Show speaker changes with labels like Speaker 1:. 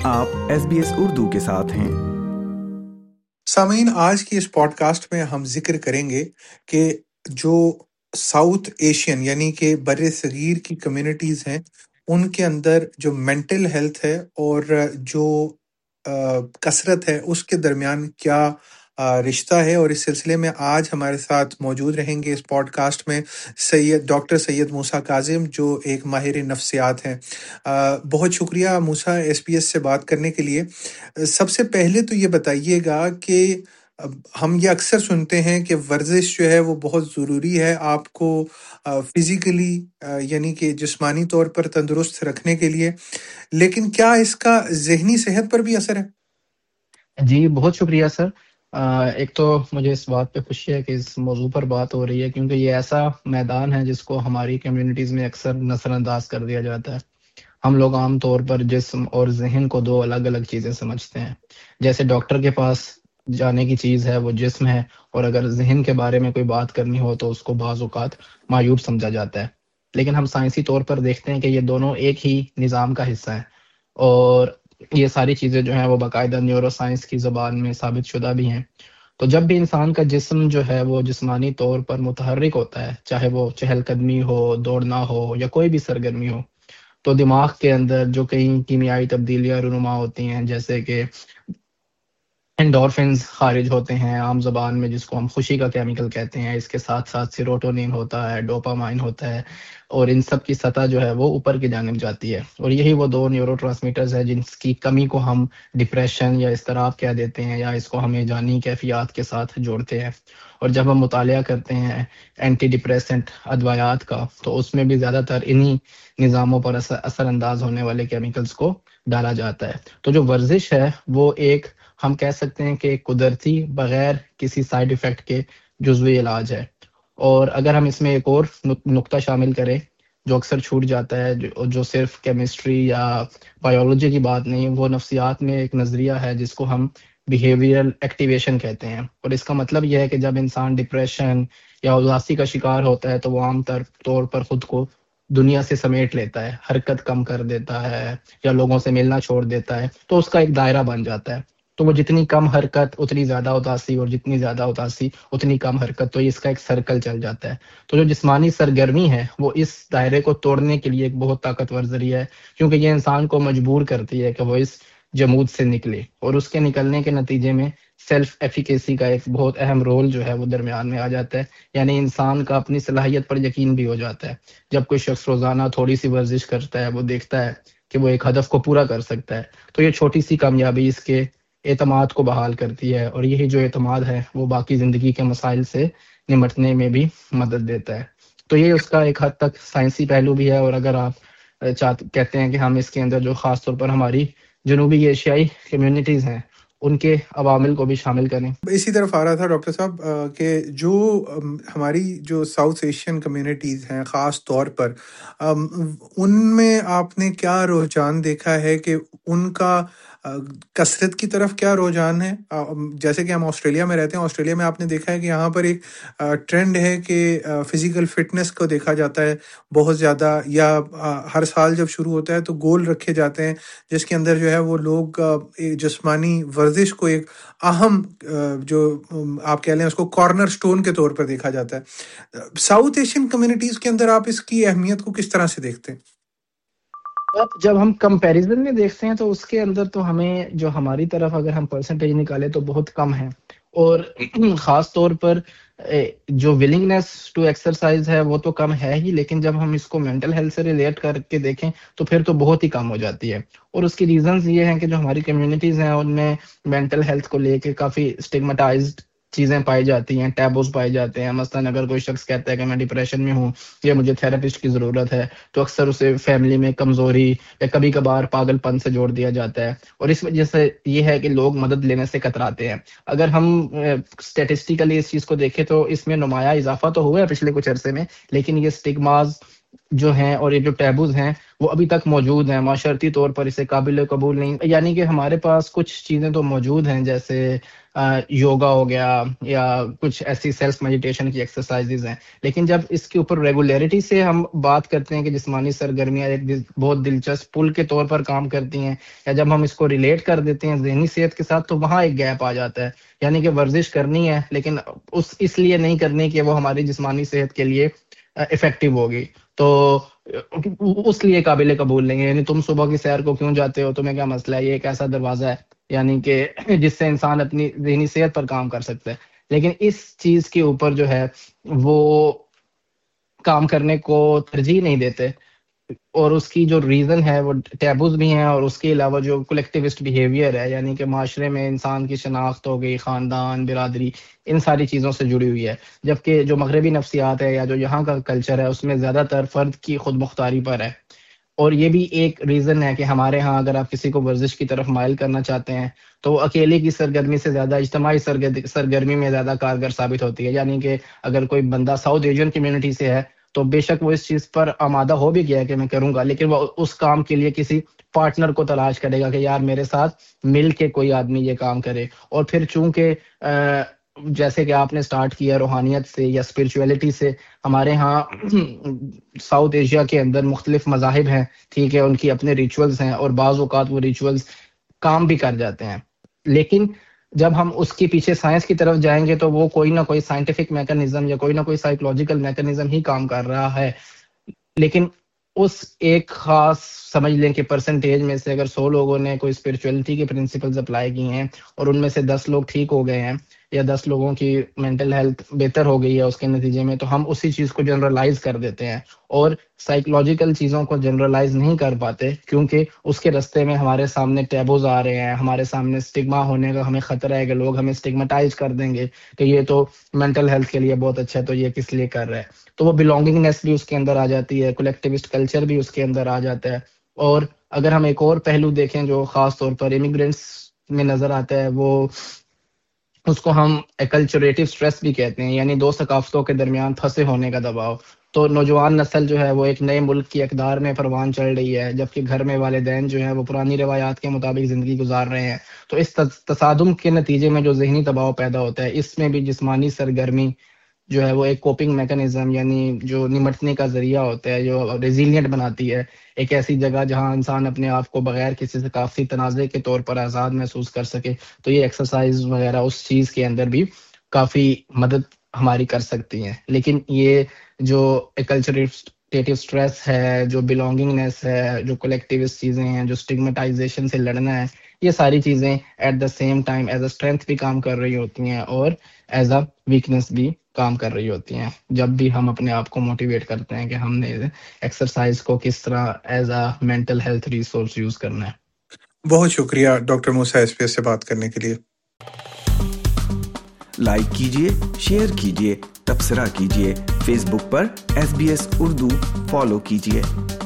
Speaker 1: آپ SBS اردو کے ساتھ ہیں۔
Speaker 2: سامعین، آج کی اس پوڈ کاسٹ میں ہم ذکر کریں گے کہ جو ساؤتھ ایشین یعنی کہ بر صغیر کی کمیونٹیز ہیں، ان کے اندر جو مینٹل ہیلتھ ہے اور جو کثرت ہے اس کے درمیان کیا رشتہ ہے، اور اس سلسلے میں آج ہمارے ساتھ موجود رہیں گے اس پوڈ کاسٹ میں ڈاکٹر سید موسیٰ کاظم، جو ایک ماہر نفسیات ہیں۔ بہت شکریہ موسیٰ ایس پی ایس سے بات کرنے کے لیے۔ سب سے پہلے تو یہ بتائیے گا کہ ہم یہ اکثر سنتے ہیں کہ ورزش جو ہے وہ بہت ضروری ہے آپ کو فزیکلی یعنی کہ جسمانی طور پر تندرست رکھنے کے لیے، لیکن کیا اس کا ذہنی صحت پر بھی اثر ہے؟
Speaker 3: جی بہت شکریہ سر۔ ایک تو مجھے اس بات پہ خوشی ہے کہ اس موضوع پر بات ہو رہی ہے، کیونکہ یہ ایسا میدان ہے جس کو ہماری کمیونٹیز میں اکثر نظر انداز کر دیا جاتا ہے۔ ہم لوگ عام طور پر جسم اور ذہن کو دو الگ الگ چیزیں سمجھتے ہیں۔ جیسے ڈاکٹر کے پاس جانے کی چیز ہے وہ جسم ہے، اور اگر ذہن کے بارے میں کوئی بات کرنی ہو تو اس کو بعض اوقات معیوب سمجھا جاتا ہے، لیکن ہم سائنسی طور پر دیکھتے ہیں کہ یہ دونوں ایک ہی نظام کا حصہ ہیں، اور یہ ساری چیزیں جو ہیں وہ باقاعدہ نیورو سائنس کی زبان میں ثابت شدہ بھی ہیں۔ تو جب بھی انسان کا جسم جو ہے وہ جسمانی طور پر متحرک ہوتا ہے، چاہے وہ چہل قدمی ہو، دوڑنا ہو یا کوئی بھی سرگرمی ہو، تو دماغ کے اندر جو کئی کیمیائی تبدیلیاں رونما ہوتی ہیں، جیسے کہ انڈورفنز خارج ہوتے ہیں عام زبان میں، جس کو ہم خوشی کا کیمیکل کہتے ہیں۔ اس کے ساتھ ساتھ سیروٹونین ہوتا ہے، ڈوپامائن ہوتا ہے، اور ان سب کی سطح جو ہے وہ اوپر کی جانب جاتی ہے، اور یہی وہ دو نیورو ٹرانسمیٹرز ہیں جن کی کمی کو ہم ڈپریشن یا اضطراب کہہ دیتے ہیں، یا اس کو ہم جانی کیفیات کے ساتھ جوڑتے ہیں۔ اور جب ہم مطالعہ کرتے ہیں اینٹی ڈپریسنٹ ادویات کا، تو اس میں بھی زیادہ تر انہی نظاموں پر اثر انداز ہونے والے کیمیکلز کو ڈالا جاتا ہے۔ تو جو ورزش ہے وہ ایک، ہم کہہ سکتے ہیں کہ قدرتی، بغیر کسی سائیڈ ایفیکٹ کے جزوی علاج ہے۔ اور اگر ہم اس میں ایک اور نقطہ شامل کریں جو اکثر چھوٹ جاتا ہے، جو صرف کیمسٹری یا بایولوجی کی بات نہیں، وہ نفسیات میں ایک نظریہ ہے جس کو ہم بیہیویئرل ایکٹیویشن کہتے ہیں۔ اور اس کا مطلب یہ ہے کہ جب انسان ڈپریشن یا اداسی کا شکار ہوتا ہے تو وہ عام طور پر خود کو دنیا سے سمیٹ لیتا ہے، حرکت کم کر دیتا ہے یا لوگوں سے ملنا چھوڑ دیتا ہے، تو اس کا ایک دائرہ بن جاتا ہے۔ تو وہ جتنی کم حرکت اتنی زیادہ اداسی، اور جتنی زیادہ اداسی اتنی کم حرکت، تو اس کا ایک سرکل چل جاتا ہے۔ تو جو جسمانی سرگرمی ہے وہ اس دائرے کو توڑنے کے لیے ایک بہت طاقتور ذریعہ ہے، کیونکہ یہ انسان کو مجبور کرتی ہے کہ وہ اس جمود سے نکلے، اور اس کے نکلنے کے نتیجے میں سیلف ایفیکیسی کا ایک بہت اہم رول جو ہے وہ درمیان میں آ جاتا ہے، یعنی انسان کا اپنی صلاحیت پر یقین بھی ہو جاتا ہے۔ جب کوئی شخص روزانہ تھوڑی سی ورزش کرتا ہے، وہ دیکھتا ہے کہ وہ ایک ہدف کو پورا کر سکتا ہے، تو یہ چھوٹی سی کامیابی اس کے اعتماد کو بحال کرتی ہے، اور یہی جو اعتماد ہے وہ باقی زندگی کے مسائل سے نمٹنے میں بھی مدد دیتا ہے۔ تو یہ اس کا ایک حد تک سائنسی پہلو بھی ہے، اور اگر آپ کہتے ہیں کہ ہم اس کے اندر جو خاص طور پر ہماری جنوبی ایشیائی کمیونٹیز ہیں ان کے عوامل کو بھی شامل کریں۔
Speaker 2: اسی طرف آ رہا تھا ڈاکٹر صاحب کہ جو ہماری جو ساؤتھ ایشین کمیونٹیز ہیں خاص طور پر، ان میں آپ نے کیا رجحان دیکھا ہے کہ ان کا کثرت کی طرف کیا رجحان ہے؟ جیسے کہ ہم آسٹریلیا میں رہتے ہیں، آسٹریلیا میں آپ نے دیکھا ہے کہ یہاں پر ایک ٹرینڈ ہے کہ فزیکل فٹنس کو دیکھا جاتا ہے بہت زیادہ، یا ہر سال جب شروع ہوتا ہے تو گول رکھے جاتے ہیں جس کے اندر جو ہے وہ لوگ جسمانی ورزش کو ایک اہم جو آپ کہہ لیں اس کو کارنر سٹون کے طور پر دیکھا جاتا ہے۔ ساؤتھ ایشین کمیونٹیز کے اندر آپ اس کی اہمیت کو کس طرح سے دیکھتے ہیں؟
Speaker 3: جب ہم کمپیریزن میں دیکھتے ہیں تو اس کے اندر تو ہمیں جو ہماری طرف اگر ہم پرسنٹیج نکالے تو بہت کم ہے، اور خاص طور پر جو ولنگنس ٹو ایکسرسائز ہے وہ تو کم ہے ہی، لیکن جب ہم اس کو مینٹل ہیلتھ سے ریلیٹ کر کے دیکھیں تو پھر تو بہت ہی کم ہو جاتی ہے۔ اور اس کی ریزنز یہ ہیں کہ جو ہماری کمیونٹیز ہیں ان میں مینٹل ہیلتھ کو لے کے کافی اسٹگمیٹائزڈ چیزیں پائی جاتی ہیں، ٹیبوز پائے جاتے ہیں۔ مثلاً اگر کوئی شخص کہتا ہے کہ میں ڈپریشن میں ہوں یا مجھے تھراپسٹ کی ضرورت ہے، تو اکثر اسے فیملی میں کمزوری یا کبھی کبھار پاگل پن سے جوڑ دیا جاتا ہے، اور اس وجہ سے یہ ہے کہ لوگ مدد لینے سے کتراتے ہیں۔ اگر ہم اسٹیٹسٹیکلی اس چیز کو دیکھیں تو اس میں نمایاں اضافہ تو ہوا ہے پچھلے کچھ عرصے میں، لیکن یہ اسٹگماز جو ہیں اور یہ جو ٹیبوز ہیں وہ ابھی تک موجود ہیں، معاشرتی طور پر اسے قابل قبول نہیں، یعنی کہ ہمارے پاس کچھ چیزیں تو موجود ہیں جیسے یوگا ہو گیا یا کچھ ایسی سیلف میڈیٹیشن کی ایکسرسائزز ہیں، لیکن جب اس کے اوپر ریگولیرٹی سے ہم بات کرتے ہیں کہ جسمانی سرگرمیاں ایک بہت دلچسپ پل کے طور پر کام کرتی ہیں، یا جب ہم اس کو ریلیٹ کر دیتے ہیں ذہنی صحت کے ساتھ، تو وہاں ایک گیپ آ جاتا ہے، یعنی کہ ورزش کرنی ہے لیکن اس لیے نہیں کرنی کہ وہ ہماری جسمانی صحت کے لیے افیکٹو ہوگی، تو اس لیے قابل قبول نہیں ہے۔ یعنی تم صبح کی سیر کو کیوں جاتے ہو، تمہیں کیا مسئلہ ہے، یہ ایک ایسا دروازہ ہے یعنی کہ جس سے انسان اپنی ذہنی صحت پر کام کر سکتا ہے، لیکن اس چیز کے اوپر جو ہے وہ کام کرنے کو ترجیح نہیں دیتے، اور اس کی جو ریزن ہے وہ ٹیبوز بھی ہیں، اور اس کے علاوہ جو کولیکٹیوسٹ بیہیویئر ہے، یعنی کہ معاشرے میں انسان کی شناخت ہو گئی، خاندان، برادری، ان ساری چیزوں سے جڑی ہوئی ہے، جبکہ جو مغربی نفسیات ہے یا جو یہاں کا کلچر ہے اس میں زیادہ تر فرد کی خود مختاری پر ہے۔ اور یہ بھی ایک ریزن ہے کہ ہمارے ہاں اگر آپ کسی کو ورزش کی طرف مائل کرنا چاہتے ہیں تو وہ اکیلے کی سرگرمی سے زیادہ اجتماعی سرگرمی میں زیادہ کارگر ثابت ہوتی ہے، یعنی کہ اگر کوئی بندہ ساؤتھ ایشین کمیونٹی سے ہے تو بے شک وہ اس چیز پر آمادہ ہو بھی گیا ہے کہ میں کروں گا، لیکن وہ اس کام کے لیے کسی پارٹنر کو تلاش کرے گا کہ یار میرے ساتھ مل کے کوئی آدمی یہ کام کرے۔ اور پھر چونکہ جیسے کہ آپ نے سٹارٹ کیا روحانیت سے یا اسپرچویلٹی سے، ہمارے ہاں ساؤتھ ایشیا کے اندر مختلف مذاہب ہیں، ٹھیک ہے، ان کی اپنے ریچولز ہیں اور بعض اوقات وہ ریچولز کام بھی کر جاتے ہیں، لیکن جب ہم اس کے پیچھے سائنس کی طرف جائیں گے تو وہ کوئی نہ کوئی سائنٹیفک میکانزم یا کوئی نہ کوئی سائیکولوجیکل میکانزم ہی کام کر رہا ہے، لیکن اس ایک خاص سمجھ لیں کہ پرسنٹیج میں سے اگر 100 لوگوں نے کوئی اسپرچویلٹی کے پرنسپلز اپلائی کی ہیں اور ان میں سے 10 لوگ ٹھیک ہو گئے ہیں یا 10 لوگوں کی مینٹل ہیلتھ بہتر ہو گئی ہے اس کے نتیجے میں، تو ہم اسی چیز کو جنرلائز کر دیتے ہیں اور سائیکولوجیکل چیزوں کو جنرلائز نہیں کر پاتے، کیونکہ اس کے راستے میں ہمارے سامنے ٹیبوز آ رہے ہیں، ہمارے سامنے سٹگما ہونے کا ہمیں خطرہ ہے کہ لوگ ہمیں سٹگماٹائز کر دیں گے کہ یہ تو مینٹل ہیلتھ کے لیے بہت اچھا ہے تو یہ کس لیے کر رہا ہے، تو وہ بلونگنگنیس بھی اس کے اندر آ جاتی ہے، کولیکٹیوسٹ کلچر بھی اس کے اندر آ جاتا ہے۔ اور اگر ہم ایک اور پہلو دیکھیں جو خاص طور پر امیگرینٹس میں نظر آتا ہے، وہ اس کو ہم ایکلچریٹو سٹریس بھی کہتے ہیں، یعنی دو ثقافتوں کے درمیان پھنسے ہونے کا دباؤ۔ تو نوجوان نسل جو ہے وہ ایک نئے ملک کی اقدار میں پروان چڑھ رہی ہے، جبکہ گھر میں والدین جو ہیں وہ پرانی روایات کے مطابق زندگی گزار رہے ہیں، تو اس تصادم کے نتیجے میں جو ذہنی دباؤ پیدا ہوتا ہے، اس میں بھی جسمانی سرگرمی جو ہے وہ ایک کوپنگ میکانزم یعنی جو نمٹنے کا ذریعہ ہوتا ہے، جو ریزیلینٹ بناتی ہے، ایک ایسی جگہ جہاں انسان اپنے آپ کو بغیر کسی ثقافتی تنازع کے طور پر آزاد محسوس کر سکے، تو یہ ایکسرسائز وغیرہ اس چیز کے اندر بھی کافی مدد ہماری کر سکتی ہیں۔ لیکن یہ جو کلچریٹو سٹریس ہے، جو بلونگنگنیس ہے، جو کولیکٹیوسٹ چیزیں ہیں، جو سٹگمیٹائزیشن سے لڑنا ہے، یہ ساری چیزیں at the same time as a strength بھی کام کر رہی ہوتی ہیں اور ایز اے ویکنس بھی کام کر رہی ہوتی ہیں، جب بھی ہم اپنے آپ کو موٹیویٹ کرتے ہیں کہ ہم نے ایکسرسائز کو کس طرح as a mental health resource use کرنا ہے۔
Speaker 2: بہت شکریہ doctor Musa S P S سے بات کرنے کے لیے۔
Speaker 1: لائک کیجیے، شیئر کیجیے، تبصرہ کیجیے، فیس بک پر SBS اردو فالو کیجیے۔